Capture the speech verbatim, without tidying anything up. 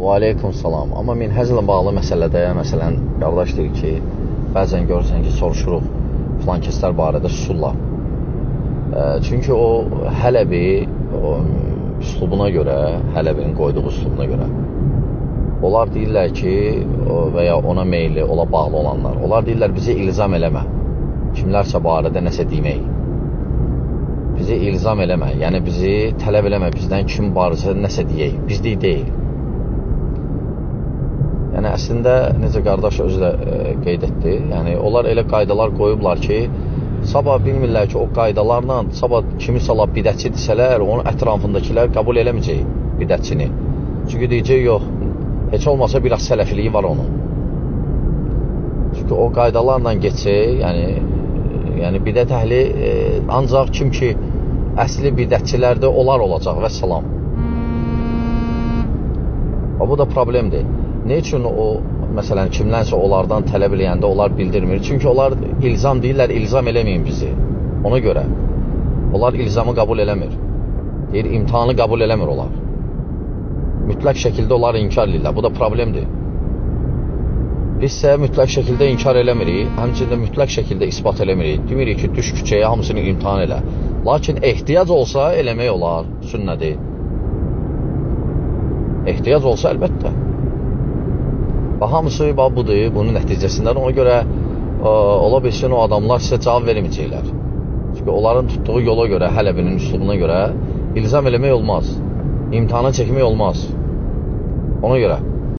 Və aleykum salam. Amma minhəclə bağlı məsələdə, məsələn, qardaş deyir ki, bəzən görürsən ki, soruşuruq filan kəslər barədə susurlar. Çünki o Hələbi o, üslubuna görə, Hələbinin qoyduğu üslubuna görə, onlar deyirlər ki, və ya ona meyilli, ola bağlı olanlar, onlar deyirlər bizi ilzam eləmə, kimlərsə barədə nəsə demək, bizi ilzam eləmə, yəni bizi tələb eləmə, bizdən kim barəsə nəsə deyək, bizlik deyil. Yəni əslində, necə qardaş özü də e, qeyd etdi, yəni onlar elə qaydalar qoyublar ki, sabah bilmirlər ki, o qaydalarla, sabah kimisə la bidətçi desələr, onun ətrafındakilər qəbul eləməyəcək bidətçini. Çünki deyəcək, yox, heç olmasa biraz sələfiliyi var onun. Çünki o qaydalarla geçsək, yəni, yəni bidət əhli e, ancaq kim ki, əsli bidətçilərdə onlar olacaq və salam. Bu da problemdir. Ne üçün o, məsələn, kimlənsə onlardan tələb eləyəndə onlar bildirmir? Çünki onlar ilzam deyirlər, ilzam eləməyin bizi. Ona görə. Onlar ilzamı qəbul eləmir. Deyir, imtihanı qəbul eləmir onlar. Mütləq şəkildə onlar inkar edirlər. Bu da problemdir. Biz isə mütləq şəkildə inkar eləmirik, həmçində mütləq şəkildə isbat eləmirik. Demirik ki, düş küçəyə hamısını imtihan elə. Lakin ehtiyac olsa eləmək olar, sünnədir. Ehtiyac olsa əlbəttə. Və hamısı budur, bunun nəticəsindən. Ona görə ə, ola bilsin o adamlar sizə cavab verməyəcəklər. Çünki onların tutduğu yola görə, Hələbinin üslubuna görə ilzam eləmək olmaz. İmtihana çəkmək olmaz. Ona görə.